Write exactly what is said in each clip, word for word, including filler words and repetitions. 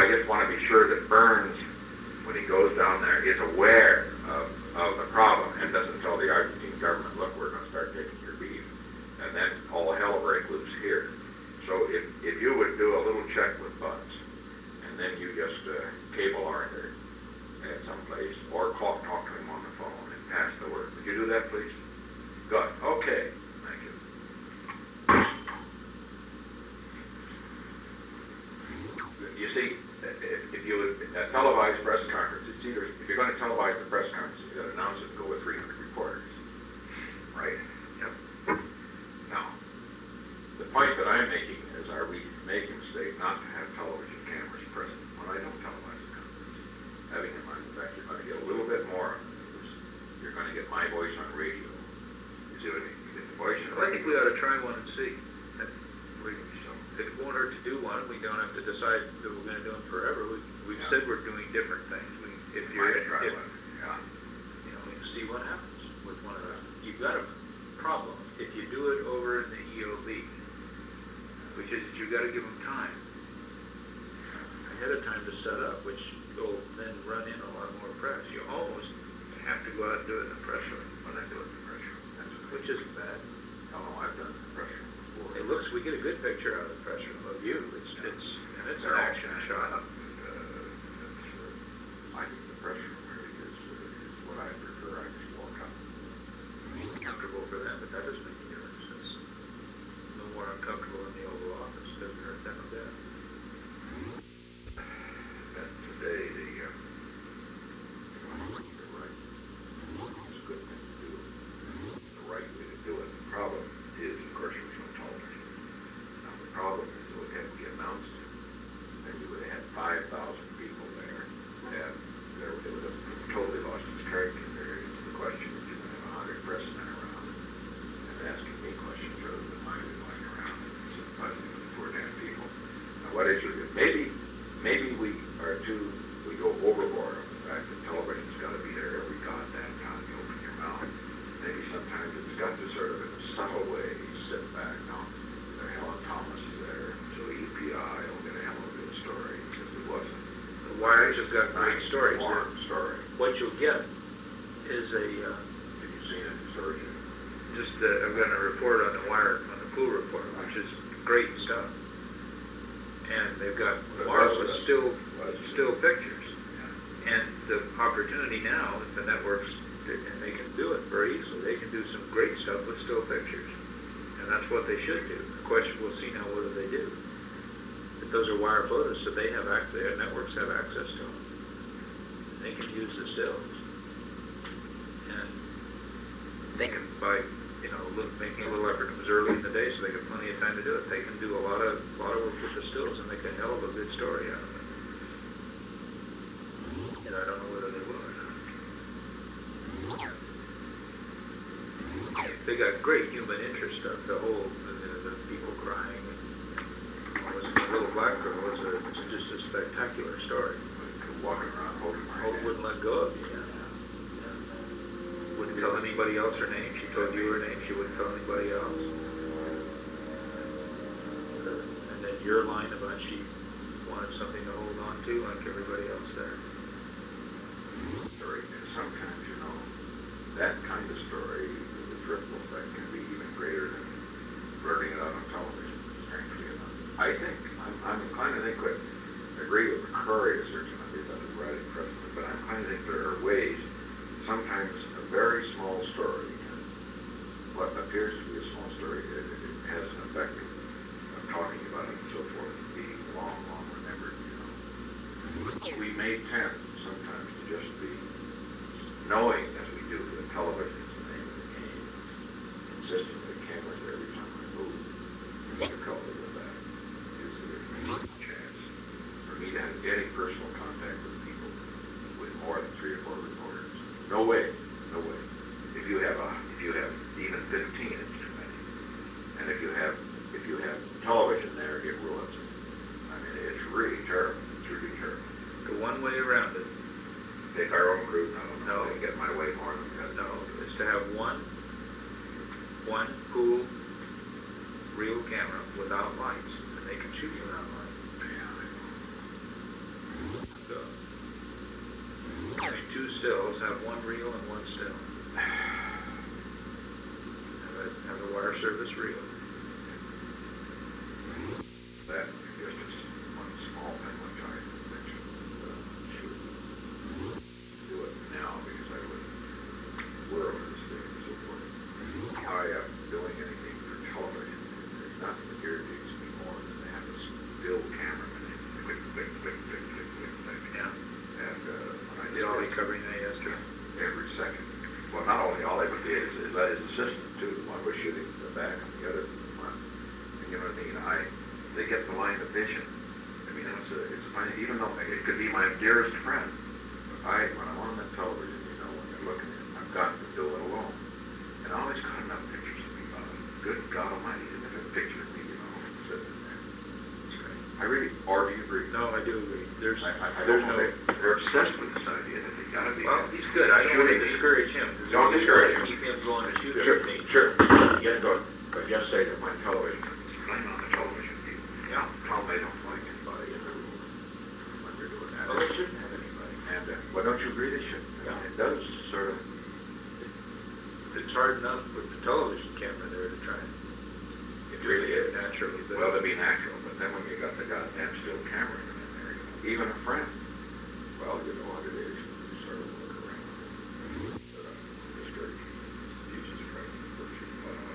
I just want to be sure that Burns, when he goes down there, is aware of, of the problem and doesn't tell the Argentine government, look, we're going to start taking your beef. And then all hell break loose here. So if, if you would do a little check with Buzz, and then you just uh, cable Arthur at some place, or call, talk to him on the phone and pass the word. Would you do that, please? Good. Okay. Thank you. You see, if, if you would uh, televise press conference, it's either, if you're going to televise the press conference, you've got to announce it and go with three hundred reporters. Right? Yep. Now, the point that I'm making is, are we making a mistake not to have television cameras present when I don't televise the conference? Having in mind the fact you're going to get a little bit more on the news. You're going to get my voice on radio. You see what I mean? You get the voice on radio. Well, I think we ought to try one and see. If it won't hurt to do one, we don't have to decide that we're going to do them forever. We, we've yeah. said we're doing different things. We, if you're, if, try if, one. Yeah. you know, see what happens with one of those. You've got a problem if you do it over in the E O B, which is that you've got to give them time ahead of time to set up, which will then run in a lot more press. You almost have to go out and do it in the press room. When I do it in the press room, that's which isn't bad. No, no, I've done it in the press room. It looks, we get a good picture out of the press room of you. It's, yeah. it's, and it's an action shot. Uh, uh, I think the press room really is, uh, is what I prefer. I just walk up. It's comfortable for them, but that doesn't make a difference. It's no more uncomfortable in the Oval Office. It doesn't hurt them a bit. And today, the, uh, you're right. It's a good thing to do. It's the right way to do it. The problem is, of course, there's no television. Now, the problem is, it would have to be announced, and you would have had five thousand people there, and there, it would have totally lost its character. There is the question that you're going to have a hundred pressmen around and asking me questions rather than mine going around and sympathizing with the poor damn people. Now, what is your, maybe, maybe we are too, we go overboard on the fact that television's got to be there every goddamn time you open your mouth. Maybe sometimes it's got to sort of, in a subtle way, sit back. Now, there, Helen Thomas is there, so E P I will get a hell of a good story, because it wasn't. The Wires have got great stories. Warm story. What you'll get is a, uh, Have you seen it, the story? just, uh, I've got a report on the Wire, on the pool report, which is great stuff. And they've got marvelous still, still pictures. And the opportunity now, with the networks, and they can do it very easily. They can do some great stuff with still pictures. And that's what they should do. The question, we'll see now, what do they do? But those are wire photos, so they have access, their networks have access to them. They can use the stills. And they can, by, you know, look, making a little effort, it was early in the day, so they got plenty of time to do it. They can do a lot of, lot of work with the stills and make a hell of a good story out of it. And I don't know whether they will or not. They got great human interest stuff. The whole, the, the, the people crying. And was the little black girl was a, it's just a spectacular story. Walking around holding my Hope hand. wouldn't let go of you. Yeah. Yeah. Wouldn't tell anybody else her name. She told you her name. She wouldn't tell anybody else. And then your line about she wanted something to hold on to, like everybody else there. Story. Sometimes, you know, that kind of story, the ripple effect can be even greater than blurting it out on television, strangely enough. I think, I'm, I'm inclined to think, but agree with McCrory to a certain extent, that is right at present, but I'm inclined to think there are ways, sometimes a very small story, what appears to be a small story, it, it has an effect of, of talking about it and so forth, and being long, long remembered, you know. We may tend sometimes to just be knowing, as we do, that television is the name of the game, insisting that cameras are every time I move. The difficulty with that is that there's no chance for me to have any personal contact with people with more than three or four reporters. No way, no way. If you have a, if you have even fifteen, it's too many. And if you have, if you have television there, it ruins it. I mean, it's really terrible. It's really terrible. The one way around it, take our own group. I don't know. No. They get my way more than that. no, is to have one, one pool real camera without lights, and they can shoot you without lights. Yeah, I know. stills, have one reel and one still. Have a, have a wire service reel. That is just one small thing which I mentioned, uh, should do it now because I live in the world of this thing and so forth. I am doing anything for television. There's nothing that irritates me more than to have this still cameraman in click, click, click, click, click, click, click. Yeah. And uh, when I Did did Ollie covering that yesterday? every second. Well, not only Ollie, but his, his, his assistant too. One was shooting the back and the other the front. And you know what I mean? I, they get the line of vision. I mean, it's a, it's funny, even though it could be my dearest friend. I, when I'm on the television, you know, when they're looking at it, I've got to do it alone. And I always got enough pictures of me. Uh, good God Almighty, isn't it a picture of me, you know, sitting there? That's great. I really, or do you agree? No, I do agree. There's, I, I, I there's don't know. no. They, they're obsessed with this idea that they gotta be. Well, he's good. I don't want to discourage him. Don't discourage him. Keep him going to shoot Sure, everything. sure. Yeah, go. But just say that my television, blame on the television people. Yeah. Tell them they don't like anybody in the room when they're doing that. Well, they shouldn't have anybody. And, uh, well, don't you agree they should? Yeah. It does sort of, It's hard enough with the television camera there to try and it really is. naturally. But Well, to be natural, but then when you got the goddamn still camera in there, you know, even a friend, well, you know what it is, you sort of look around. But, uh, this very Jesus Christ, virtue,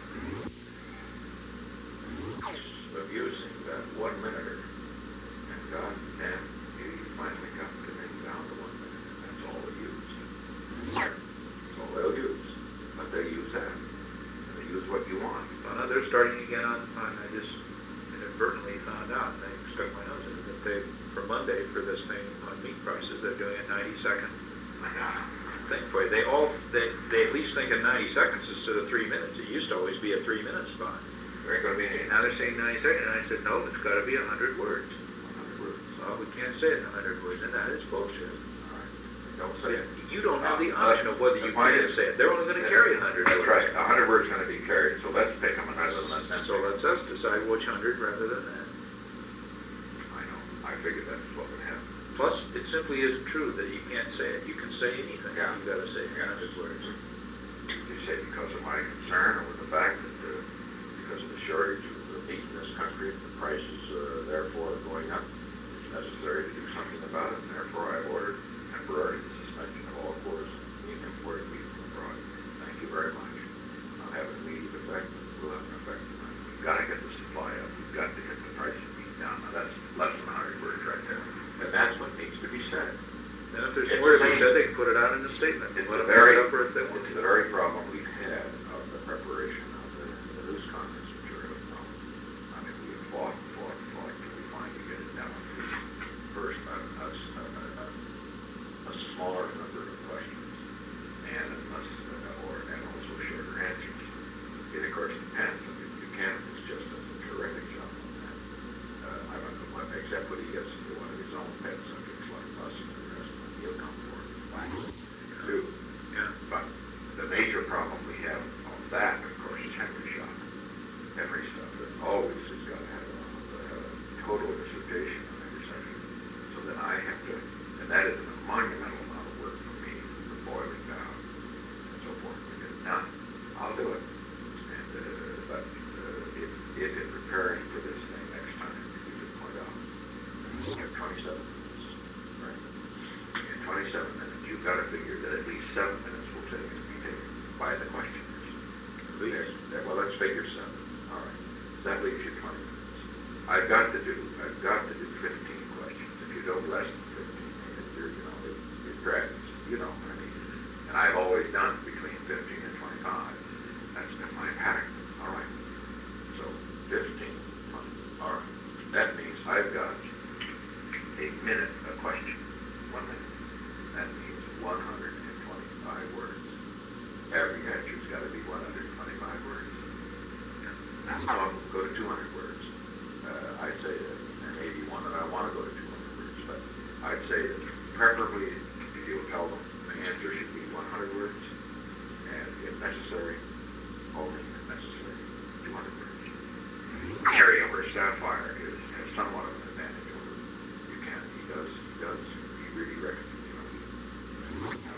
uh, abusing that one minute, and God damn, he finally got the thing down to one minute, and that's all they used. That's all they'll use, but they use that, and they use what you want. Well, now they're starting again on, on, I just inadvertently found out, and I stuck my nose in it, that they, for Monday, for this thing on meat prices, they're doing a ninety second thing for you. They all, they, they at least think of ninety seconds instead of three minutes. It used to always be a three minute spot. There ain't gonna be any. Now they're saying ninety seconds, and I said, no, it's gotta be a hundred words. Hundred words. Well, we can't say it in a hundred words, and that is bullshit. All right. Don't say it. You don't have the Uh, option of whether you the point can is- say it. They're only gonna carry a hundred That's words. right. A hundred words gonna be carried, so let's pick them and rather than And so let's us decide which hundred rather than that. I know. I figured that's what would happen. Plus, it simply isn't true that you can't say it. You can say anything. Yeah. You've gotta say a Yeah. hundred words. You say because of my concern or with the fact that, uh, because of the shortage of the meat in this country, the prices, uh, therefore are going up, it's necessary to do something about it, and therefore I've ordered temporary suspension of all quotas being imported meat from abroad. Thank you very much. I'll have an immediate effect, will have an effect. We've got to get the supply up. We've got to get the price of meat down. Now that's less than a hundred words right there. And that's what needs to be said. And if there's It's more to the be same- said, they can put it out in a statement. It's Let the them put very, it up or if they want it's to. the very problem we've had of the preparation of the, the news conference material. No. I mean, we have fought, and fought, and fought till we finally get it down to first a, a, a, a, a smaller number of questions and less, uh, or, and also shorter answers. It of course depends. I mean, Buchanan is just does a terrific job on that. Uh, I don't know what, except when he gets into one of his own pet subjects like us and the rest, he'll come for it. Too. Yeah. But the major problem we have on that, of course, is Henry Shot. Henry stuff that always has got to have a, a total dissertation on every subject. So then I have to, and that is a monumental amount of work for me, to boil it down and so forth to get it done. I'll do it. And, uh, but uh, if, if in preparing for this thing next time, you just point out, you have twenty-seven minutes, right? In twenty-seven minutes, you've got to figure that at least seven minutes will take to be taken by the questioners. There, there, well, let's figure seven. All right. That leaves you twenty minutes. I've got to do, I've got to do fifteen questions. If you do less than fifteen, it, you're, you know, it, it drags. You know what I mean? And I've always done between fifteen and twenty-five. That's been my pattern. All right. So fifteen, twenty. All right. That means I've got a minute a question. One minute. That means one hundred twenty-five words. Every answer's got to be one hundred twenty-five words. Some of them go to two hundred words. Uh, I'd say that there may be one that I want to go to two hundred words, but I'd say that preferably if you'll tell them the answer should be one hundred words, and if necessary, only if necessary, two hundred words. Harry over Sapphire is, has somewhat of an advantage over Buchanan. He does, he does, he really reckons, you know, he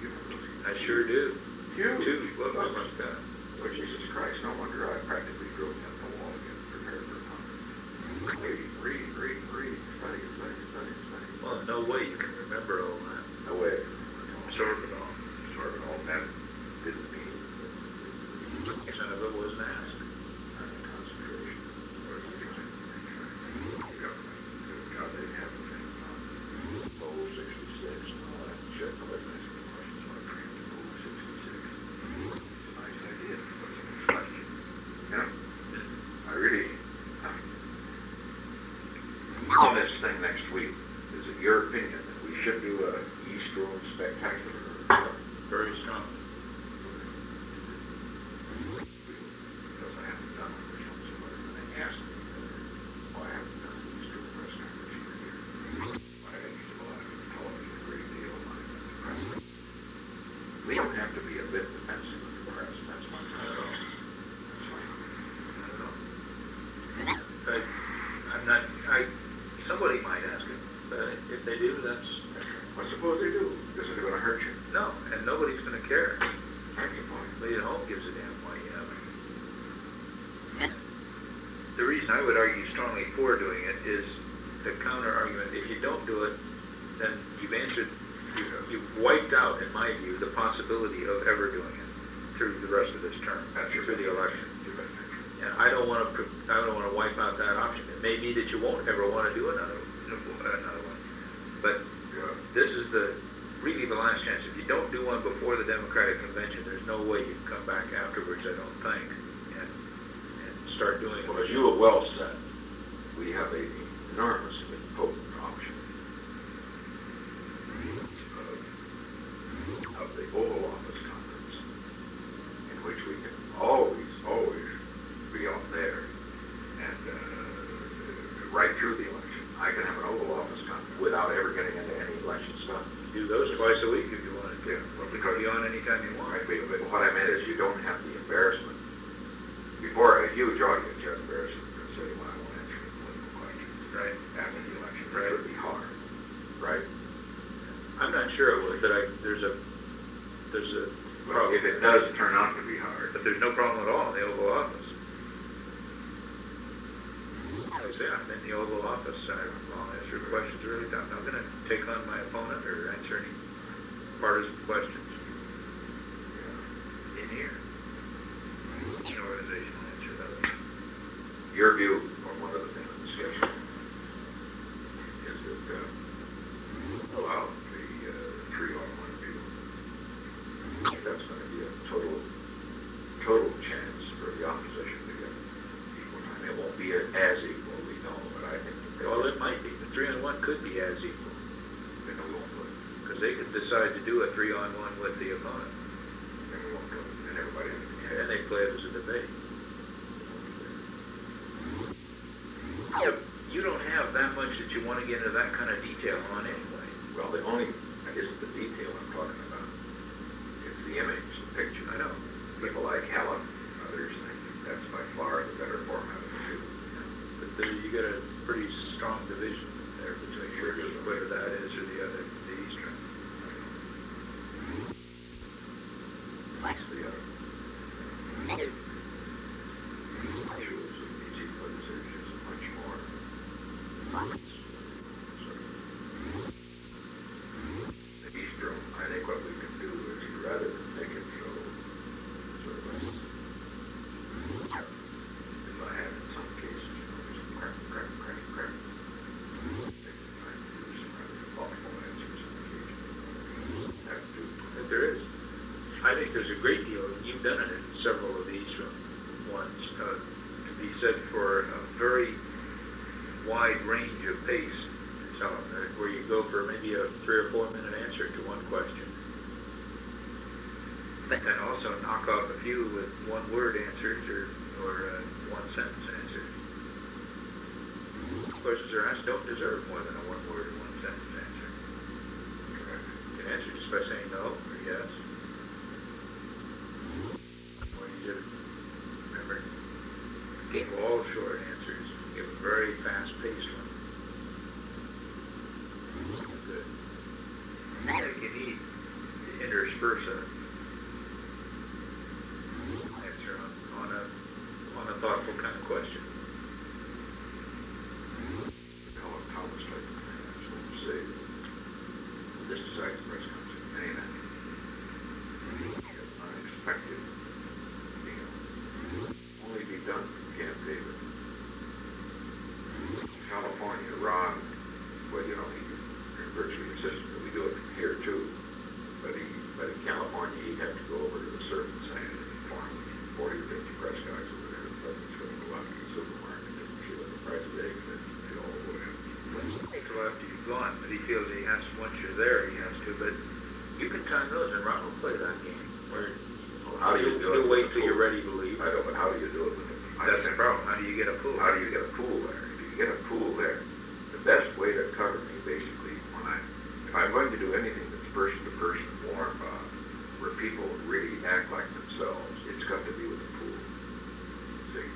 you know those? I sure do. Huge. Two, what was my God? Oh, Jesus Christ, no wonder I practically drove him the wall again, prepared for conference. Read, read, read, read, study, study, study, study. Well, no way you can remember all that. No way. Absorb it all. Absorb it all. That didn't mean None of it wasn't asked. concentration. What are you trying to make sure? The government, God, they have a thing about O sixty-six and all that shit. Nobody asks me questions about preemptive O sixty-six. It's a nice idea. What's the question? You know, I really, on this thing next week, is it your opinion that we should do a East Road spectacular? Very strong. Because I haven't done one for some somebody, and they asked me why I haven't done the East Road press conference for a year. I used to watch television a great deal when I went to press. We don't have to be a bit defensive of the press. That's my kind of. That's my. I don't know. I, I'm not, I, somebody might ask it, but if they do, that's, I suppose they do. This is going to hurt you. no, and nobody's gonna care. That's your point. Nobody at home gives a damn why you have it. The reason I would argue strongly for doing it is the counter argument, if you don't do it, then you've answered, you- you've wiped out, in my view, the possibility of ever doing it through the rest of this term, That's your through the election. You bet. And I don't wanna, pr- I don't wanna wipe out that option. It may be that you won't ever wanna do another, another one. But Yeah. this is the, really the last chance. If you don't do one before the Democratic Convention, there's no way you can come back afterwards, I don't think, and, and start doing it. Well, as you have well said, we have a enormously potent option of, of the Oval Office Conference, in which we can always, always be out there and uh, right through the election. I can have an Oval Office Conference without ever getting into any election stuff. Do those twice a week if you wanted to. Yeah, well, You because can be on anytime you want. Right, but but what I meant is you don't have the embarrassment. Before a huge audience, you have embarrassment to say, well, I won't answer any political questions. Right. After the election, Right. it would be hard, right? I'm not sure it would, but I, there's a, there's a Well, problem. if it does turn out to be hard, But there's no problem at all in the Oval Office. Like I say, I'm in the Oval Office, I'll answer questions really. I'm not gonna take on my opponent or answer any partisan questions in here. An organization will answer those. your view on one of the things in the discussion is that, uh, allow the, uh, three on one view. I think that's gonna be a total, total chance for the opposition to get equal time. It won't be as equal, we know, but I think. that Well, it might be, the three on one could be as equal, Then we won't do it. because they could decide to do a three on one with the opponent, Then we won't do it. And everybody. and then they play it as a debate. Yeah, you don't have that much that you want to get into that kind of detail on anyway. Well, the only, isn't the detail I'm talking about. It's the image, the picture. I know. People like Helen, others think that's by far the better format of the two. But there, you get a pretty strong division there between which, whether that is or the other, the Eastern. That's the other. Issues of easy legislation is much more. The Eastern, I think what we can do is rather than make it so, sort of, as I have in some cases, you know, just crack, crack, crack, crack. Take the time to do some rather thoughtful answers on occasion. Have to. But there is. I think there's a great deal, and you've done it in several of these ones, uh, to be said for a very wide range of pace, so, uh, where you go for maybe a three or four minute answer to one question. And also knock off a few with one word answers or, or uh, one sentence answers. Questions are asked don't deserve more than a one word or one sentence answer. You can answer just by saying no or yes. Well, you should remember, give all short answers, give a very fast-paced one. Good. I think you need interspersed versa answer on, on a on a thoughtful kind of question. Colin Thomas type of thing, I was going to say, this decides the press conference, any of that. Unexpected deal. Only be done from Camp David. California, Ron, well, you know, he virtually insisted that we do it from here too. But he, but in California, he'd have to go over to the surface side and inform forty or fifty press guys over there. But it's going to go out to the supermarket and see what the price of eggs is. They all go in. So after you've gone, but he feels he has, once you're there, he has to, but you can time those and Ron will play that game. Where Well, how do you do it? You'll wait with till the you're pool? ready to leave. I know, but how do you do it with the? That's the problem. How do you get a pool? How do you get a pool there? If you get a pool there, the best way to cover me, basically, when I, if I'm going to do anything that's person to person warm, uh, where people really act like themselves, it's got to be with a pool. See?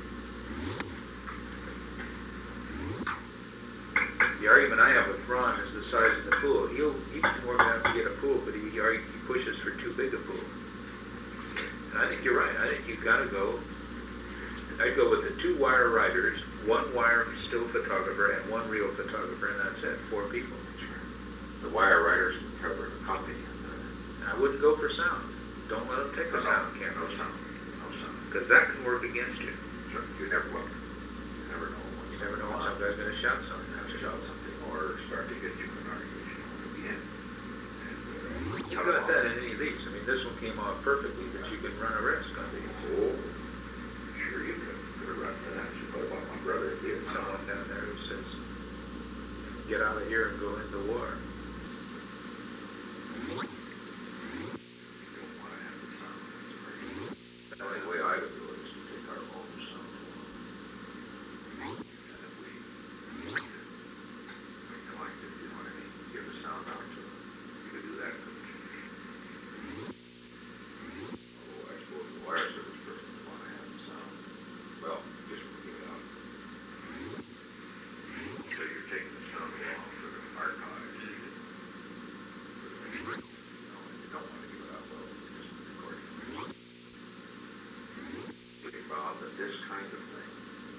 The argument I have with Ron is the size of the pool. He'll, he's more than enough to get a pool, but he, he pushes for too big a pool. And I think you're right. I think you've got to go, I'd go with the two wire riders, one wire still photographer, and one real photographer, and that's it, four people. The wire riders can cover the copy. And, uh, And I wouldn't go for sound. Don't let them take the no, sound no camera. sound. No sound. Because that can work against you. Sure. You never will. You never know what's You never know when some guy's going to shout something. have to shout something or start to get you in an argument, you know, at the end. And, uh, You've got that in any of these. I mean, this one came off perfectly, but you can run a risk on these. Oh, sure you could. Could have run to that. What about my brother did? Someone down there who says, get out of here and go into war. You don't want to have the sound. That's the only way I would do it is to take our own sound. And if we, we collect it, you know what I mean, give the sound out to them. You could do that, couldn't you? Oh, I suppose the wire service person would want to have the sound. Well, just give it out. So you're taking the sound along for the archives. No, you don't want to give it out, well, just recording. Getting involved in this kind of thing,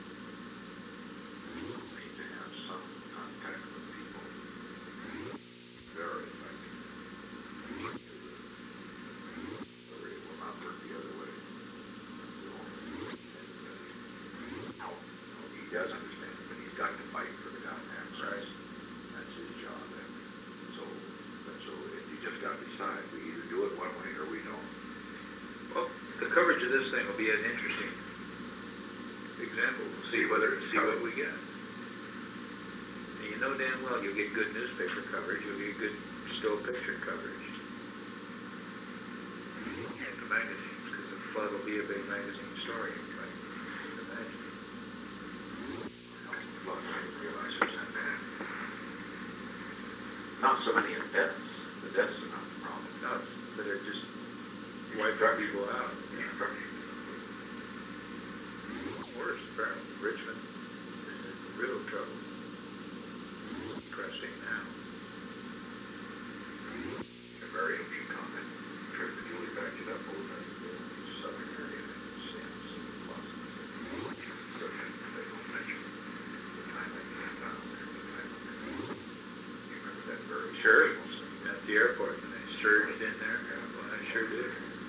you need to have some contact with people. Very effective. Or it will not work the other way. No, no, he does understand it, but he's got to fight for the goddamn price. That's his job. And so, but so you just got to decide, we either do it one way or we don't. Well, the coverage of this thing will be an interesting example. We'll see whether, see what we get. And you know damn well you'll get good newspaper coverage, you'll get good still picture coverage. And the magazines, because the flood will be a big magazine story, right? Imagine. Well, I didn't realize it was that bad. Not so many of deaths. The deaths are not the problem. No, but it just wipe people out. Yeah, truck. Worse, apparently. Richmond is in real trouble. Pressing now. A very interesting comment. Trip that Julie backed it up over in the southern area. Sam's Plus. So they don't mention the time they came down there. The time they, you remember that very Sure. famous thing? At the airport, and they surged in there. Well, I sure did.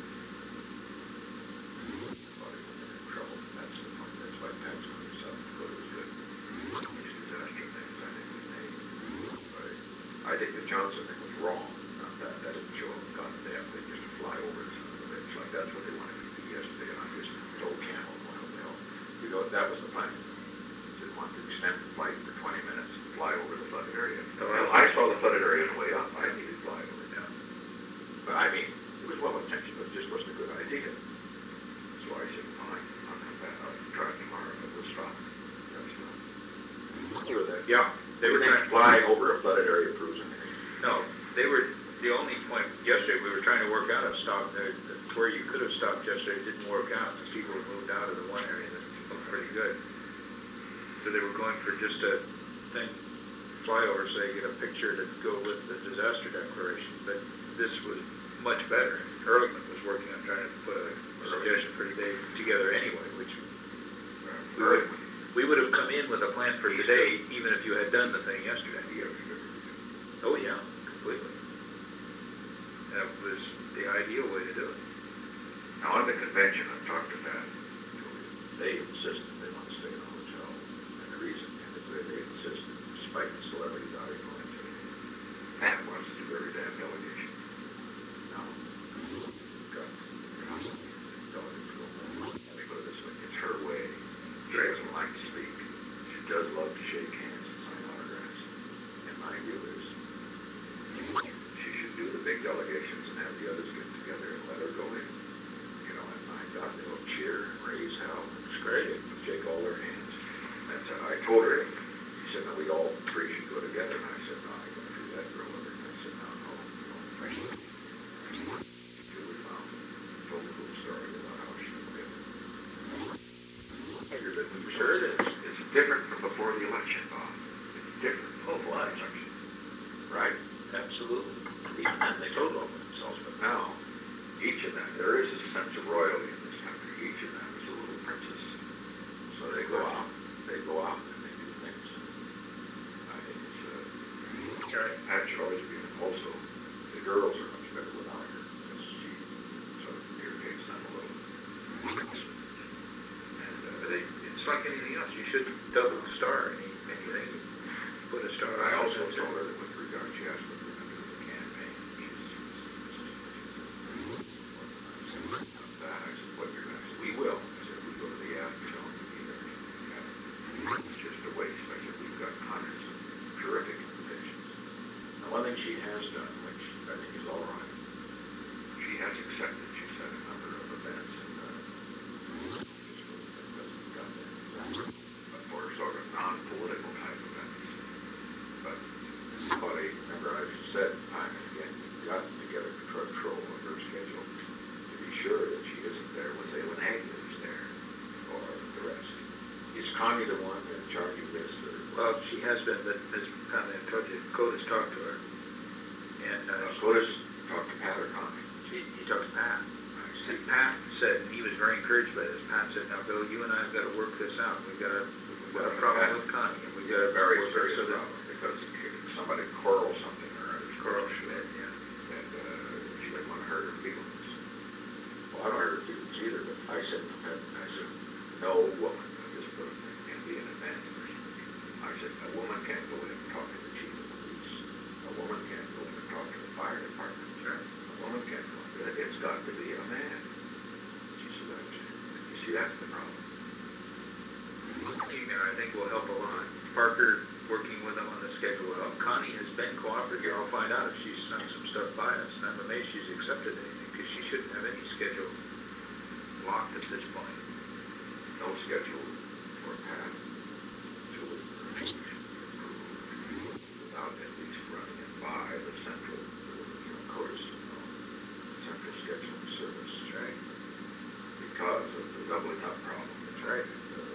Thought he was in trouble. That's the point. That's why Pat's going to South Dakota was good. These disaster things I think we made. But I think the Johnson thing was wrong. Not that. That didn't show them goddamn. They just fly over the it's like that's what they wanted to do yesterday. And I just told Campbell, well, well, you know, that was the plan. Didn't want to extend the flight for twenty minutes and fly over the flooded area. Well, I saw the flooded area on the way up. I didn't even fly over it. But I mean, it was well intentioned, but it just wasn't a good idea. So I said, fine, I'll come back. I'll try tomorrow, but we'll stop. That's not. You were there. Yeah, they were trying to fly over a flooded area cruising. No, they were, the only point, yesterday, we were trying to work out a stop there, where you could have stopped yesterday, it didn't work out, because people had moved out of the one area that looked pretty good. So they were going for just a thing, flyover, so they get a picture to go with the disaster declaration, but this was much better. Ehrlichman was working on trying to put a suggestion for today together anyway, which we would, we would have come in with a plan for today, even if you had done the thing yesterday. Oh, yeah, completely. That was the ideal way to do it. Now, on the convention, I've talked to Pat. They insist they want to stay in a hotel. And the reason is that they insist, despite the celebrity value going to it, Pat wants to do every damn delegation. Now, got delegates go home. Let me put it this way, it's her way. She doesn't like to speak. She does love to shake hands and sign autographs. And my view is, she should do the big delegations and have the others get together and let her go in. You know, and my God, they'll cheer and raise hell. It's great. And shake all their hands. That's how I told her. She said, no, we all three should go together. And I said, no, I can't do that for a living. I said, no, no, no. Julie found told the whole story about how she did. I'm sure it is. It's different from before the election, Bob. It's different. Oh, why? Election. Right? Absolutely. Even then, they told over themselves, but now, each of them, there is a sense of royalty in this country. Each of them is a little princess. So they go out, they go out and they do things. I think it's, uh, Right. Pat should always be, also, the girls are much better without her, because she sort of irritates them a little. And, uh, But they, it's like anything else. You shouldn't double star any, anything. Put a star. I on also it. told her that with regard, she asked what we're going to do with the campaign. That, I said, what you're going to say, we will. I said, we go to the Astrodome, we'll be there. Yeah. It's just a waste. I said, we've got hundreds of terrific invitations. Now, one thing she has done, which I think is all right, she has accepted, she said, a number of events and, uh, just for the president got there. But for sort of non-political type events. But, but I remember I said time and again, you've got to get a control of her schedule to be sure that she isn't there when Zaylen Agnew's there, or the rest. Is Connie the one in charge of this? Or? Well, she has been, but as Connie told you, Coda's talked to her. And, uh, Uh, Coda's talked to Pat or Connie? he, he talked to Pat. See, Pat said, and he was very encouraged by this, Pat said, now, Bill, you and I have got to work this out. We've got a, we've got a problem with Connie, and we've got a Very work serious so that problem, because if somebody quarrels something or other, Carl Schmidt, yeah. and uh, she didn't want to hurt her feelings. Well, I don't hurt her feelings either, but I said to Pat, I said, no woman, I just put it, can be an advanced person. I said, a woman can't go in and talk to the chief of police. A woman can't go in and talk to the fire department. Sure. A woman can't go in. It's got to be a man. She said, that's, you see, that's the problem. You know, I think will help a lot. Parker working with them on the schedule will help. Connie has been cooperative here. I'll find out if she's sent some stuff by us. And I'm amazed she's accepted anything, because she shouldn't have any schedule locked at this point. No schedule for Pat, Julie, or anything without at least running it by the central, you know, course, you know, central scheduling service, right? Because of the doubling up problem. That's right.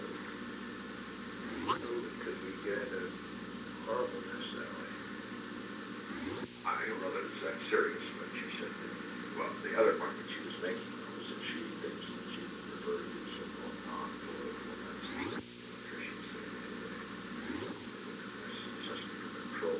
Because we get into horribleness that way. I don't know that it's that serious, but she said that, well, the other point that she was making was that she thinks that she referred to some non-political events. Tricia was saying the other day, this necessity for control.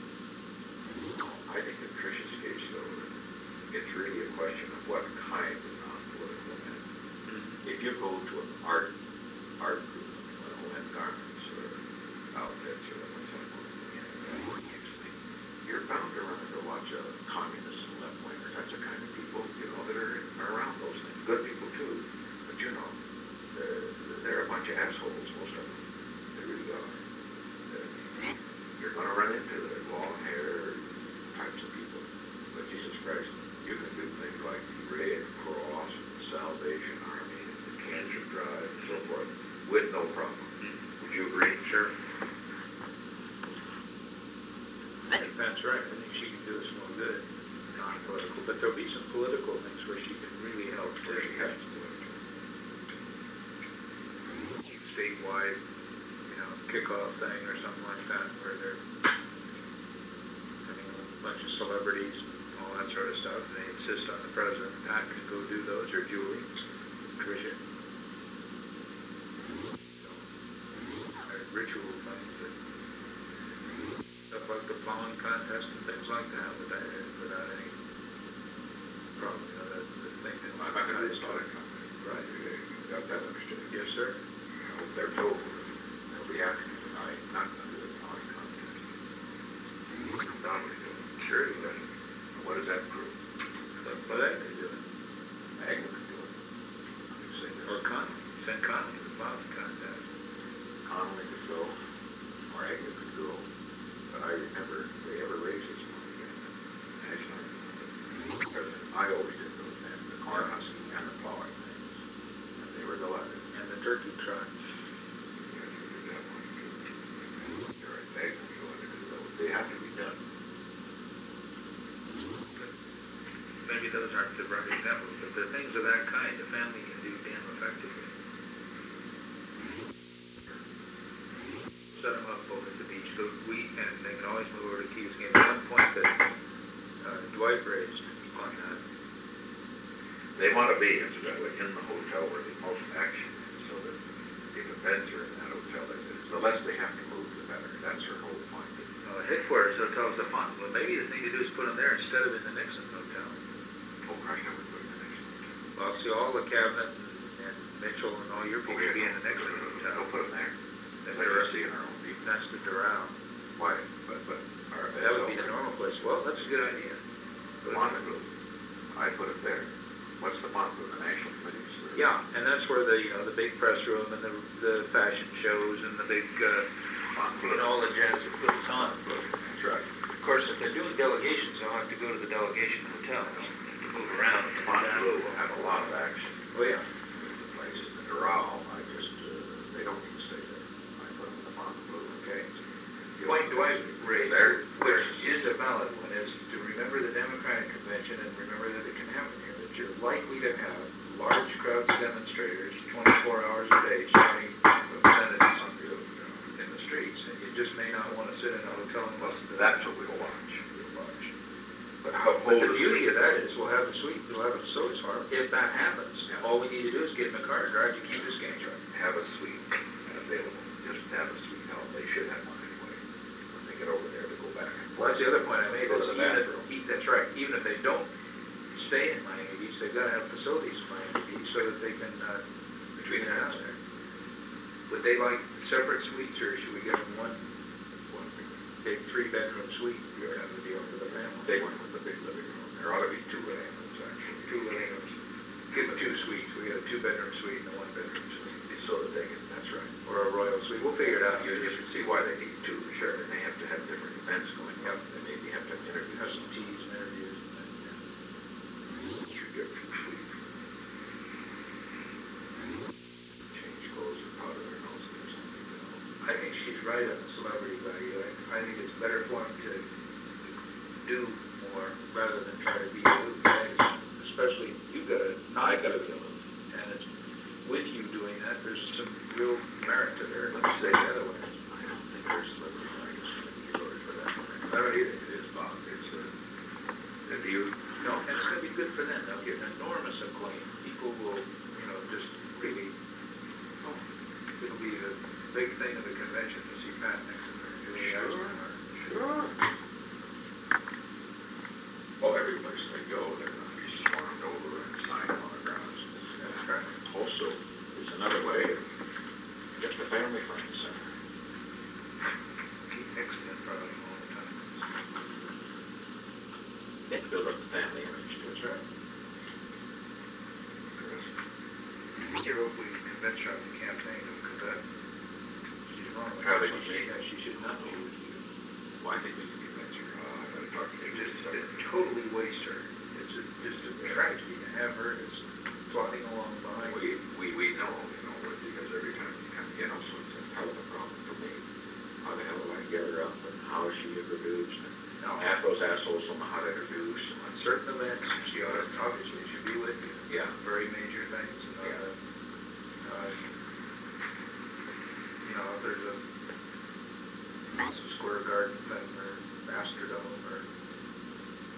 I think in Tricia's case, though, it's really a question of what kind of non-political event. Mm-hmm. If you go to an art, art group, like Lynn Garment's or outfits or what's that one, you're bound to run into a bunch of communists and left-wingers. That's the kind of people, you know, that are, are around those things. Good people, too. But, you know, they're, they're a bunch of assholes, most of them. They really are. Uh, you're going to run into the long-haired types of people. But Jesus Christ, you can do things like the Red Cross, the Salvation Army, the Cancer Drive, and so forth, with no problem. Mm-hmm. Would you agree? Sure. I think that's right. I think she can do us more good, non-political. But there'll be some political things where she can really help. Where she has to do it. Statewide, you know, kickoff thing or something like that, where they're, I mean, a bunch of celebrities, all that sort of stuff, and they insist on the president, Pat, to go do those, or Julie, Tricia. So, there's ritual things that, stuff like the plowing contest and things like that, without, without any problem, you know, the, the thing that. I'm not gonna install it company. Right. You got that understood? Yes, sir. You know, they're told, they'll be asking tonight, not to do the plowing contest. Normally do it, security lesson. What does that prove? But that they do it. Agnew can do it. I can say this. Or Connolly, send Connolly to the plowing contest. Connolly could go, or Agnew could go, but I remember they ever raised this money in national. President, I always did those then, the corn husking and the plowing things, and they were delighted. And the turkey trot. Yeah, you did that one too. You're right, Agnew, you want to do those, they have to be done. Maybe those aren't the right examples, but the things of that kind, the family can do damn effectively. Set them up over at the beach, but we, and they can always move over to Keys Game. One point that uh, Dwight raised on that. They want to be, incidentally, in the hotel where the most action is, so that if events are in that hotel, the less they have to move, the better. That's her whole point. Uh, headquarters hotel's the fun, but maybe the thing to do is put them there instead of in the Nixon Hotel. Oh, I never put in the next hotel. Well, see, all the cabinet and, and Mitchell and all your people be in the Nixon Hotel. Don't put them there. Then Let they're us see in our own people. That's the Doral. Why? But, but, our That would be the normal place. Well, that's a good idea. The Montague, I put it there. What's the Montague, the National Committees? Yeah, and that's where the, you know, the big press room and the, the fashion shows and the big, uh, and all the jazz that goes on. That's right. Of course, if they're doing delegations, they'll have to go to the delegation hotels to move around. Montague will have a lot of action. Oh, yeah. The places, the Doral, I just, uh, they don't need to stay there. I put them in the Montague, okay? Point Dwight raised, There, which is a valid one, is to remember the Democratic Convention and remember that it can happen here, that you're likely to have large crowds of demonstrators, twenty-four hours a day, shouting obscenities in the streets, and you just may not want to sit in a hotel and listen to that. That's what we'll watch. We'll watch. But how But old the is beauty it? of that is we'll have a suite, we'll have a soda farm. If that happens, Yeah. all we need to do is get in the car and drive to Key Biscayne truck. Have a suite available. Just have a suite. No, they should have one anyway. When they get over there to go back. Well, that's the other point I made, Go is to the even bathroom. if, that's right, even if they don't stay in Miami Beach, they've got to have facilities in Miami Beach so that they can, uh, between their house there. Would they like separate suites, or should we give them one, one big three-bedroom suite, or have a deal for the family? Big one with the big living room. There ought to be two living rooms, actually. Two living rooms. Give them two suites, we got a two-bedroom suite and a one-bedroom suite. So that they can, that's right. Or a royal suite, we'll figure it out. You, you can see why they need two, sure. They may have to have different events going Yep. up. They maybe have to have interviews. Have some teas and interviews and then, yeah. Should get two suites. Change clothes or powder their noses or something, you know. I think she's right on the celebrity value. I, I think it's better for them to do more rather than try to be aloof. Especially, you've got a, I got a feeling, and it's, with you doing that, there's some real merit to there. Let's say the other way. I don't think there's celebrity values for that. I don't either. It is, Bob. It's a, and you, No, and it's gonna be good for them. They'll get enormous acclaim. People will, you know, just really, oh, it'll be the big thing of the convention to see Pat Nixon or Julie Eisner or. Sure. Well, every place they go, they're gonna be swarmed over and sign autographs. That's right. Also, there's another way to get the family front and center. Keep Nixon in front of them all the time. And build up the family image, too. That's right. Here, hopefully, convince her of the campaign of Quebec. She's wrong. How they She, behave. yeah, she should not be. Why think we can convince her? Uh, I gotta talk to It you. just, it totally wastes her. It's a, just a tragedy to have her, it's plodding along behind. We, we, we know, you know, because every time you come, you know, so it's a hell of a problem for me. How the hell do I get her up and how is she introduced? And Now, half those assholes don't know how to introduce. And on certain events, she ought to, obviously, should be with you. Yeah. Very major things, and, uh, Yeah. uh, you know, if there's a Madison Square Garden thing, or Astrodome, or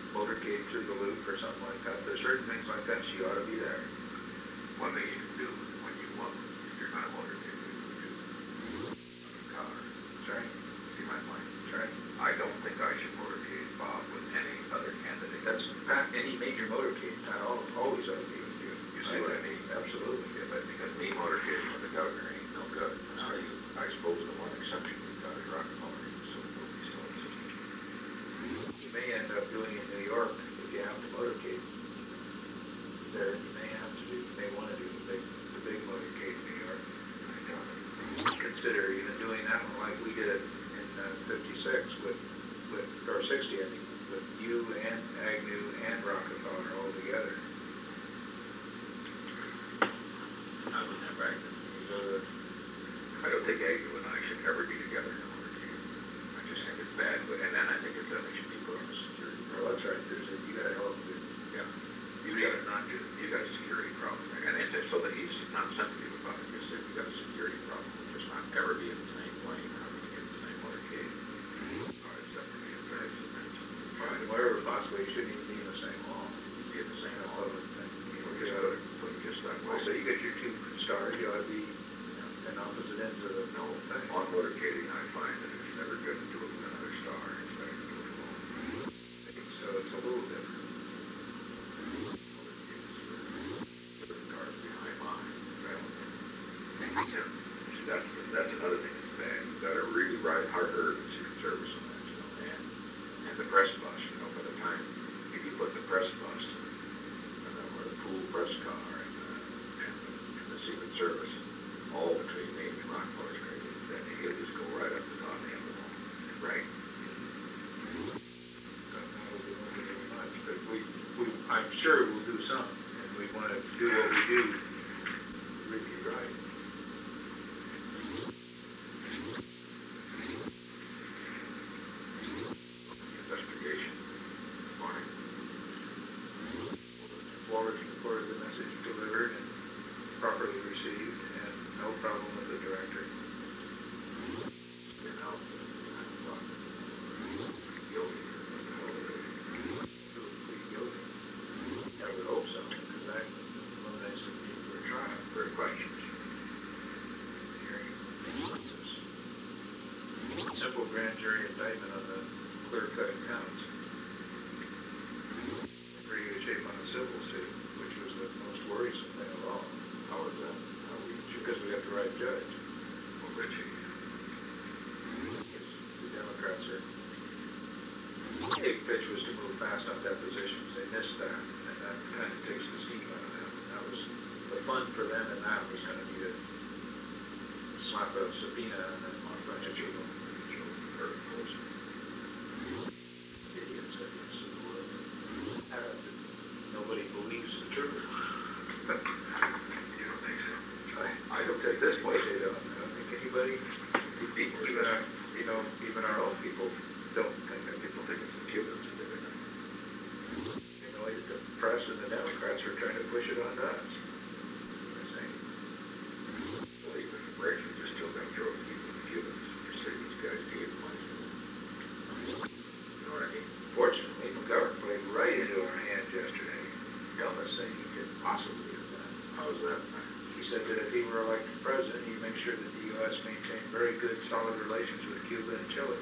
want you, you got a security problem. And they said, so that he's not sensitive about it, just said, you got a security problem, we'll just not ever be in the same plane, or we get the same motorcade. Or except for the affairs and that's fine. Wherever possible, you shouldn't even be in the same hall. Be in the same That's hall. the other thing. You We'll know, just you put it, put it just that way. ought- Also, you get your two stars, you ought to be in opposite ends of the No, thing. on motorcading, I find that it's never good to do it with another star, it's better to do it alone. So it's a little different. Certain cars behind mine, well, yeah, see, that's, that's another thing that's bad, you gotta really ride harder than Secret Service on that, you know, and, and the press bus, you know, by the time, if you put the press bus, and then or the pool press car, and the, and the, and the Secret Service, all between me and Rockefeller Street, then he'll just go right up to the end of the wall, right? But we, we, I'm sure we'll do some, and we want to do what we do really right. Investigation, morning. Walrus reported the message delivered and properly received, and no problem with the director. You know, I thought, guilty, or what the hell it is. Who would plead guilty? I would hope so, because that eliminates the need for a trial. For questions. Hearing. Simple grand jury indictment on the clear-cut counts. Pretty good shape on the civil suit, which was the most worrisome thing of all. How was that? How we, Because we have the right judge. well, Richie, The Democrats are, big pitch was to move fast on depositions. They missed that, and that kind of takes the steam out of them. That was, the fun for them in that was going to be to slap a subpoena and then on a bunch of people. very close. Idiots, I guess, is the word. Uh, Nobody believes the truth. You don't think so? I, I don't think this place, they don't. I don't think anybody, People, even our, you know, even our own people don't think that. people think it's the Cubans who did it. You know, the press and the Democrats are trying to push it on us. They're saying, Well, even the breaks, we just still got to throw people to the Cubans. Just say these guys gave money. You know what I mean? fortunately, McGovern played right into our hands yesterday. Dumbest thing he could possibly have done. How's that? He said that if he were elected president, he'd make sure that the U S maintained very good, solid relations with Cuba and Chile.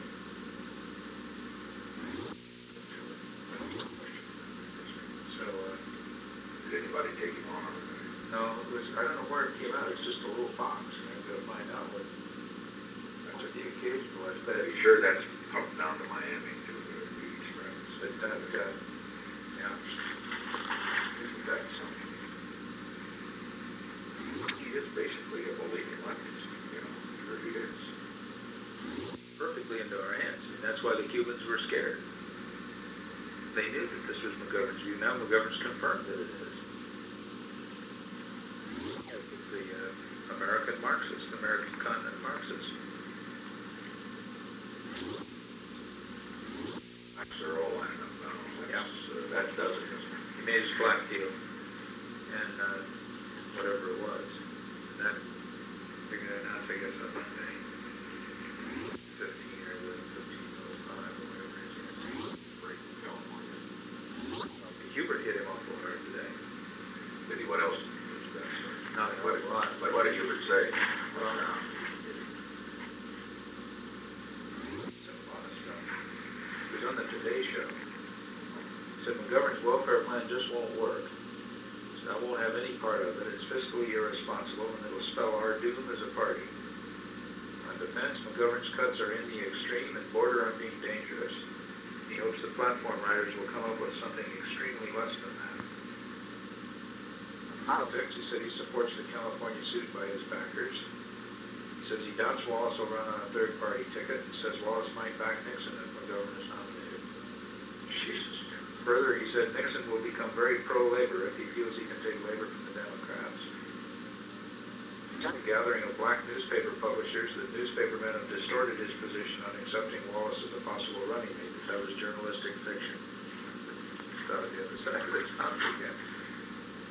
So, uh, Did anybody take him on? no, it was, I don't know where it came out. It's just a little fox. And I'm going to find out what, what the occasion was. But Are you sure that's up down to Miami to the beach, right? But that, uh, yeah, Isn't that something? He is basically a Bolivian leftist, you know, sure he is. perfectly into our hands. And that's why the Cubans were scared. They knew that this was McGovern's view. Now McGovern's confirmed that it is. The uh, American Marxist, American continent Marxist. They're all lining up now. Yeah. That's, uh, that does it, doesn't it? He made his flat deal, and uh, whatever it was. And that, they're going to announce, I guess, on Monday. fifteen or fifteen oh five or whatever it is. Break in California. Hubert hit him awful hard today. Did he, what else? Was that, sir? Not a What, lot. like, what did Hubert say? Well, no. Said a lot of stuff. He was on the Today Show. He said McGovern's welfare plan just won't work. He said, I won't have any part of it. It's fiscally irresponsible and it'll spell our doom as a party. On defense, McGovern's cuts are in the extreme and border on being dangerous. He hopes the platform writers will come up with something extremely less than that. On politics, he said he supports the California suit by his backers. He says he doubts Wallace will run on a third-party ticket and says Wallace might back Nixon if McGovern is nominated. Jesus. Further, he said Nixon will become very pro-labor if he feels he can take labor from the Democrats. A gathering of black newspaper publishers, the newspapermen have distorted his position on accepting Wallace as a possible running mate. That was journalistic fiction. That was the other side of this topic again.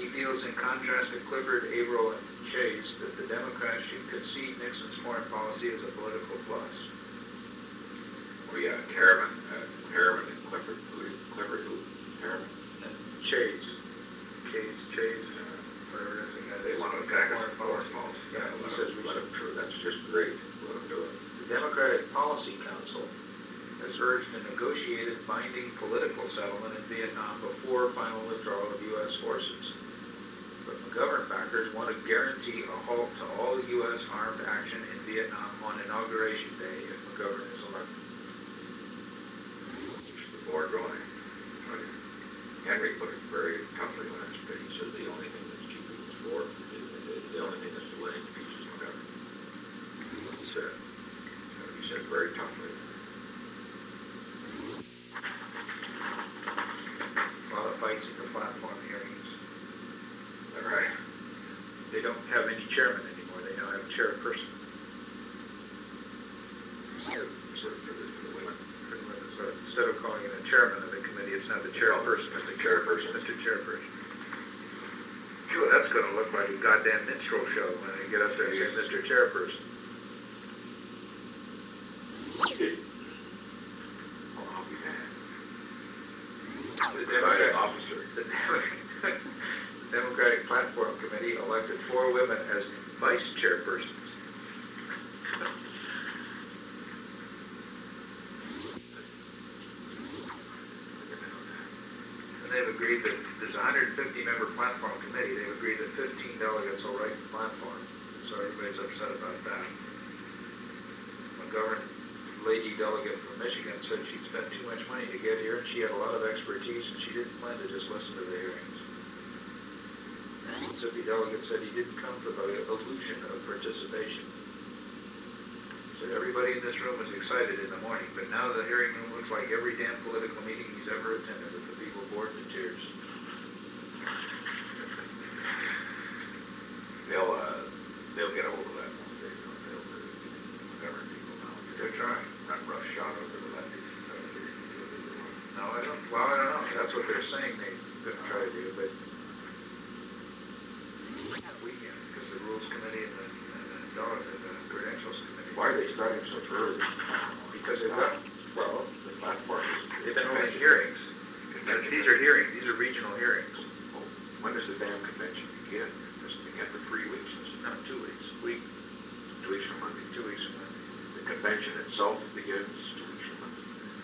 feels, in contrast to Clifford, Averill, and Chase, that the Democrats should concede Nixon's foreign policy as a political plus. Oh, yeah, Harriman, uh, Harriman and Clifford, who is Clifford, who, Harriman? And Chase, Chase, Chase, uh, whatever it is. again, They want to attack us for foreign policy. Yeah, Yeah, he let says them, we let should. them do it. That's just great. Let them do it. The Democratic Policy Council has urged a negotiated binding political settlement in Vietnam before final withdrawal of U S forces. But McGovern backers want to guarantee a halt to all U S armed action in Vietnam on Inauguration Day if McGovern is elected. Keeps the war going. Henry put it very toughly last day. He said the only thing that's keeping this war, the only thing that's delaying peace is McGovern. He said, he said very toughly. A lot of fights at the platform hearings. All right. They don't have any chairman anymore. They now have a chairperson. So for the, for the women. So instead of calling it a chairman of the committee, it's now the chairperson. Mister Chairperson. Mister Chairperson. Sure, that's going to look like a goddamn minstrel show when they get up there and say, Mister Chairperson. Oh, I'll be mad. The Presiding Democratic, officer. the Democratic, Democratic Platform Committee elected four women as vice chairpersons. And they've agreed that there's a one hundred fifty member platform committee. They've agreed that fifteen delegates will write the platform. So everybody's upset about that. McGovern, lady delegate from Michigan, said she'd spent too much money to get here, and she had a lot of expertise, and she didn't plan to just listen to the hearings. The Mississippi delegate said he didn't come for the illusion of participation. He said everybody in this room was excited in the morning, but now the hearing room looks like every damn political meeting he's ever attended, with the people bored to tears. They'll, uh, they'll get a hold of that one day. They'll, they'll, McGovern people now. They're trying. Not rough shot over the lefties. No, I don't, well, I don't know. That's what they're saying they're going to try to do, but we can't, because the Rules Committee and the, and the, Dole- and the Credentials Committee. Why are they starting such early? Because they've got, Well, the platform is. they've been holding hearings. These are hearings, these are regional hearings. Oh, when does the damn convention begin? Does it begin for three weeks? No, two weeks. Week, Two weeks from Monday. two weeks from Monday. The convention itself begins two weeks from Monday.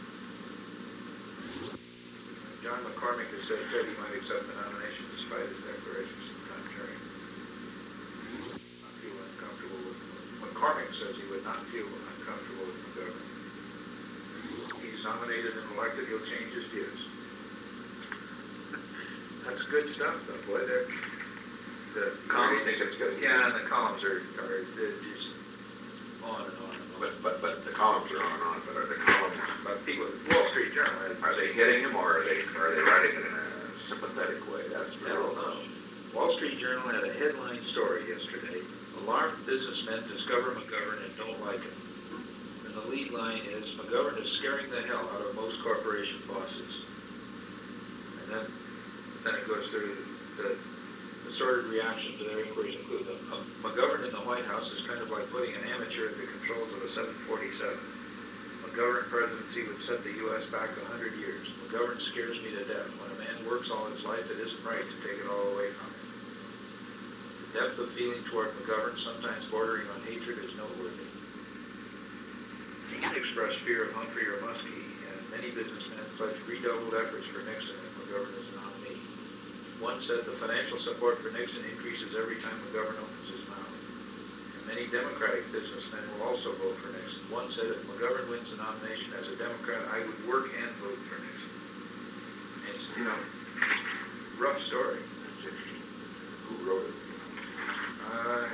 John McCormick has said Teddy might accept the nomination despite his declarations of contrary. Not feel uncomfortable with, McCormick says he would not feel uncomfortable with McGovern. He's nominated and elected, he'll change his views. That's good stuff, though, boy. They're, the Columns think it's good. Yeah, and the columns are, are they're just on and on and on. But, but, but the columns are on and on, but are the columns, But people, Wall Street Journal, has- are they hitting him or are they, are they writing it in a sympathetic way? That's the I real don't know. question. Wall Street Journal had a headline story yesterday. Alarmed businessmen discover McGovern and don't like him. And the lead line is, McGovern is scaring the hell out of most corporation bosses. And then, then it goes through the, the sordid reactions to their inquiries include the, uh, McGovern in the White House is kind of like putting an amateur at the controls of a seven forty-seven. McGovern presidency would set the U S back a hundred years. McGovern scares me to death. When a man works all his life, it isn't right to take it all away from him. The depth of feeling toward McGovern, sometimes bordering on hatred, is noteworthy. He expressed fear of Humphrey or Muskie, and many businessmen pledged redoubled efforts for Nixon if McGovern is the nominee. One said the financial support for Nixon increases every time McGovern opens his mouth. And many Democratic businessmen will also vote for Nixon. One said if McGovern wins the nomination as a Democrat, I would work and vote for Nixon. It's, you know, rough story. That's interesting. Who wrote it? Uh,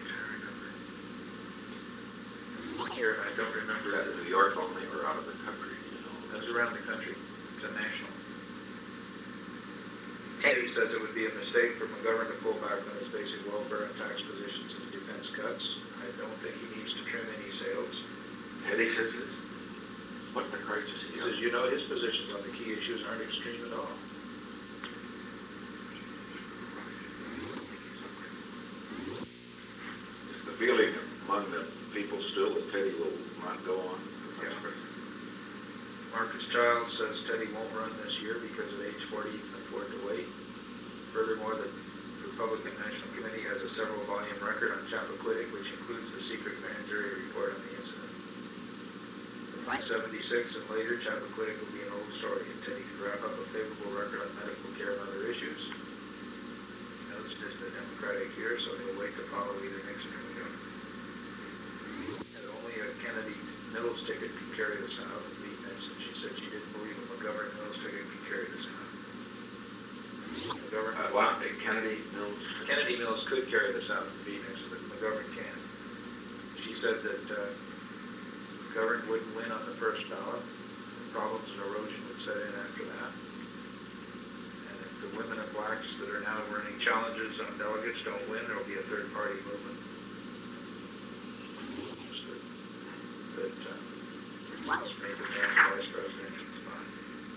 here, I don't remember. Is that in New York only or out of the country, you know? It was around the country. It's a national. He says it would be a mistake for McGovern to pull back on his basic welfare and tax positions and defense cuts. I don't think he needs to trim any sails. Teddy says this? What the crisis He is? says, you know, his positions on the key issues aren't extreme at all. go on for vice Yeah. president. Marcus Childs says Teddy won't run this year because at age forty he can afford to wait. Furthermore, the Republican National Committee has a several volume record on Chappaquiddick, which includes the secret grand jury report on the incident. By seventy-six and later, Chappaquiddick will be an old story, and Teddy could wrap up a favorable record on medical care and other issues. Now, it's just a Democratic year, so he'll wait to follow either Nixon or McGovern. And only a Kennedy Mills ticket could carry the South and beat Nixon. She said she didn't believe a McGovern Mills ticket could carry the South. McGovern, Uh, well, Kennedy Mills. Kennedy Mills could carry the South and beat Nixon, but McGovern can't. She said that uh, McGovern wouldn't win on the first ballot. Problems and erosion would set in after that. And if the women and blacks that are now running challenges on delegates don't win, there will be a third-party movement. Just that, that uh, let's make a man vice president. It's fine.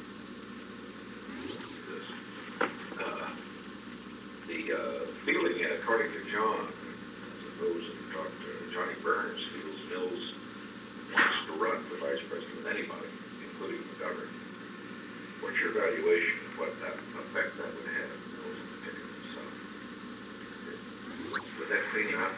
This, uh, the uh, feeling, according to John, those who talked to Johnny Burns, feels Mills wants to run for vice president with anybody, including McGovern. What's your evaluation of what that effect that would have on Mills in particular himself? Would that clean him up?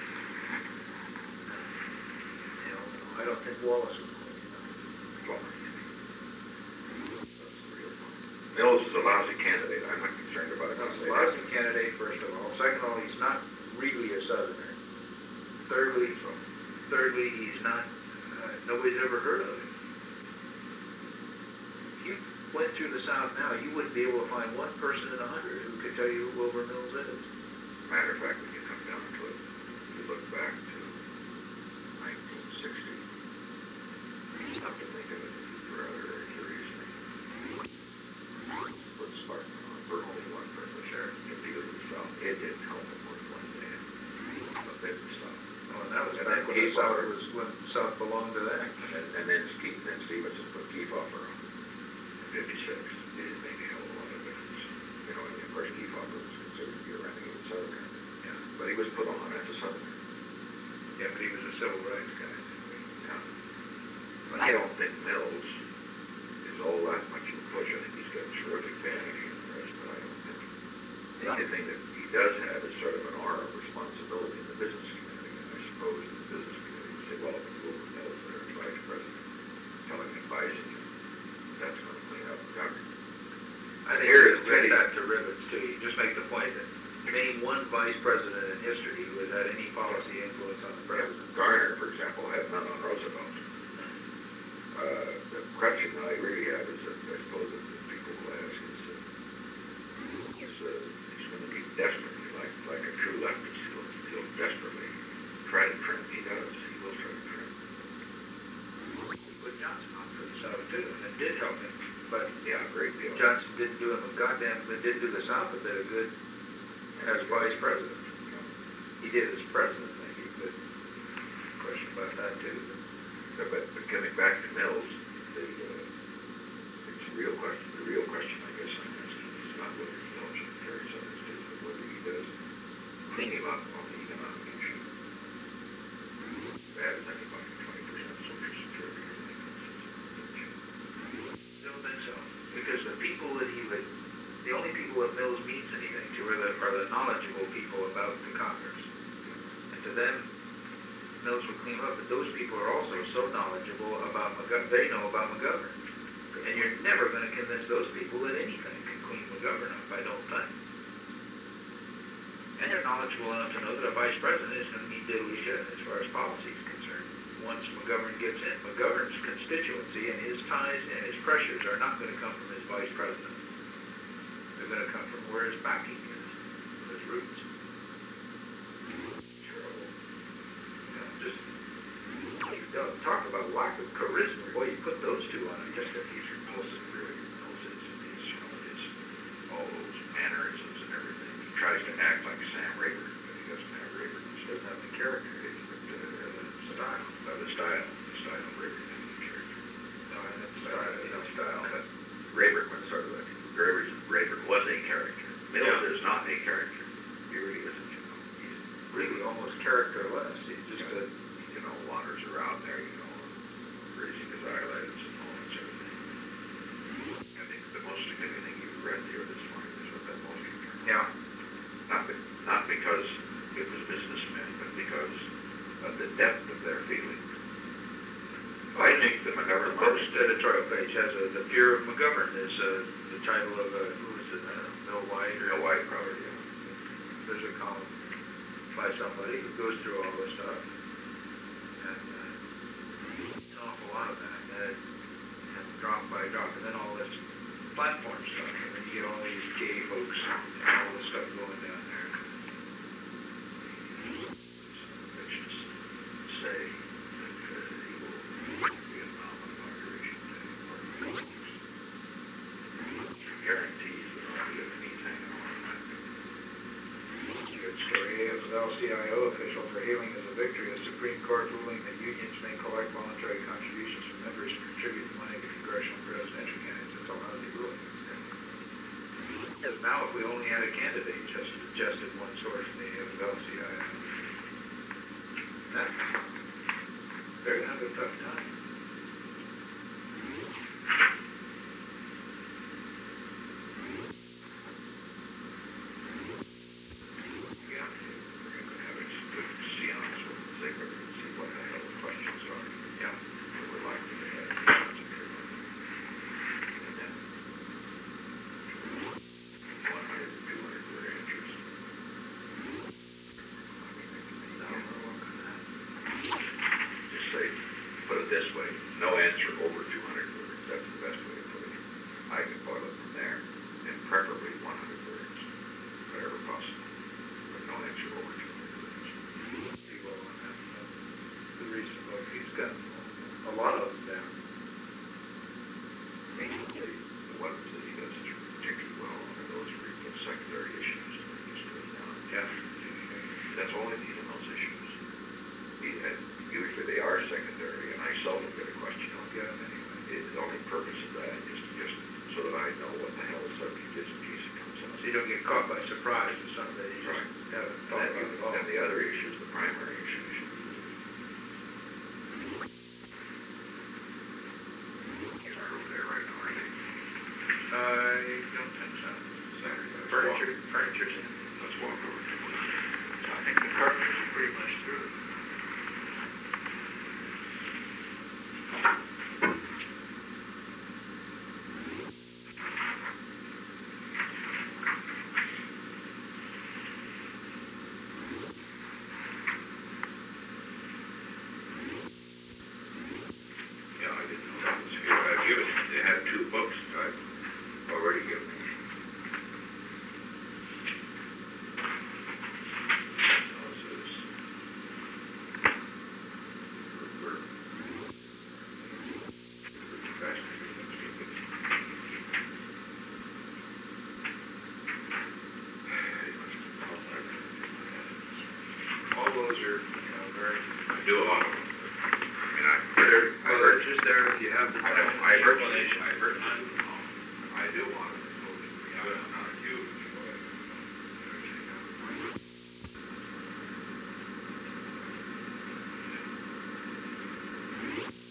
You know, I don't think Wallace would win. Well, that's the real point. Mills is a lousy candidate. I'm not concerned about it. He's a lousy candidate, first of all. Second of all, he's not really a Southerner. Thirdly, thirdly, he's not, uh, nobody's ever heard of him. If you went through the South now, you wouldn't be able to find one person in a hundred who could tell you who Wilbur Mills is. Matter of fact, when you come down to it, you look back to nineteen sixty, you have to think of it rather very curiously. Put Spartan on, Bernal won for the sheriff, competed with himself. It didn't help him with one man, but they were stuff. Oh, and that was And back then when the Keith South Offer- was, when the South belonged to them. And, and then Steve, then Stevenson put Kefauver on in fifty-six. It didn't make a hell of a lot of difference. You know, and of course Kefauver was considered to be a renegade Southerner. Yeah. But he was put on as a Southerner. Yeah, but he was a civil rights guy. Yeah. But I don't think Mills is all that much of a push. I think he's got terrific vanity and the rest, but I don't think. The only thing that he does have is sort of an aura of responsibility in the business community, and I suppose in the business community you say, well, if Wilbur Mills there as vice president, telling him, advising him, that's going to clean up the government. I think Here you is can read Teddy. that to ribbons too. You just make the point that name one vice president in history who has had any policy influence on the president. Garner, for example, had none on Roosevelt. Uh, the question that I really have is that I suppose that the people will ask is, uh, is uh, he's going to be desperately, like like a true leftist, he'll, he'll desperately try to trim. He does. He will try to trim. He put Johnson on for the South too, and it did help him. But Yeah, a great deal. Johnson didn't do him a goddamn, but did do the South a bit of good as vice president. He did as president, maybe, but question about that too. But, but, but coming back to Mills, the, uh, it's a real question. The real question, I guess, I'm asking is not whether he knows and carries on his duty, but whether he does clean him up on the economic issue. Bad as anybody, twenty percent Social Security or anything else. I don't think so, because the people that he would, the only people that Mills means anything to are the, are the knowledgeable people about the Congress. And to them, Mills would clean up, but those people are also so knowledgeable about McGovern, they know about McGovern. And you're never going to convince those people that anything can clean McGovern up, I don't think. And they're knowledgeable enough to know that a vice president is going to be diddly shit as far as policy is concerned. Once McGovern gets in, McGovern's constituency and his ties and his pressures are not going to come from his vice president. They're going to come from where his backing is, his roots. Terrible. You know, just you don't talk about lack of charisma. Boy, you put those two on it. Just that he's repulsive, really repulsive. He's, you know, his, all those mannerisms and everything. He tries to act like Sam Rayburn, but he doesn't have Rayburn. He doesn't have the character. But uh, the style, uh, the style, the style of Rayburn has the character. No, I have style, you know, style. But Rayburn was sort of like, Rayburn, Rayburn was a character. Mills Yeah. is not a character. He really isn't, you know. He's Really almost characterless. He's just a, you know, wanders around there, you know, Yeah. Not, be- not because it was businessmen, but because of the depth of their feeling. I think the The McGovern Post Market, editorial page has a, the Fear of McGovern is uh, the title of, uh, who is it, uh, Bill White or? Bill White probably, yeah. There's a column by somebody who goes through all this stuff. And uh, it's an awful lot of that, that and drop by drop, and then all this platform stuff, and then you get all these gay folks and all this stuff going down there. Let's just say that uh, he will Vietnam inauguration day. Guarantees that I'll be at anything on that. Good story. A L C I O officials are hailing as a victory a Supreme Court ruling that unions may collect voluntary contributions from members who contribute the money to congressional and presidential candidates. That's a lousy ruling. Because now if we only had a candidate just just at one source, the L C I O, they're gonna have a tough time. Yeah, we're gonna have a good seance with Ziegler and see what the hell the questions are. Yeah. That we're likely to have. And then one hundred, two hundred word answers. I mean, they can be, just say, put it this way, no answer over two hundred words. That's the best way to put it. I can boil it from there, and preferably one hundred words, wherever possible. But no answer over two hundred words. He will on that. The recent book, he's got a lot of them down. Basically, the ones that he does particularly well are those where he puts secondary issues and then just goes down. Yeah. That's all I need in those issues. He, and usually they are secondary, and I seldom get a question on Get them anyway. it. The only purpose of that is just so that I know what the hell the subject is in case it comes up. So you don't get caught by surprise with something that you Right. just haven't And thought then, about at all. and the other issues, the primary issues. You're over there right now, aren't you? I don't think so. Saturday. Let's Furniture, walk- furniture's in. Let's walk over to it. I think the carpenters are pretty much through. Yeah, I didn't know that was here. I've given, they had two books I've already given. Those is, we're, we're, All those are, you know, very, I do a lot of them. I mean, I, they're, I well, heard, they're just there if you have the I time. know, I heard, I heard, I do want to, I do want to, yeah,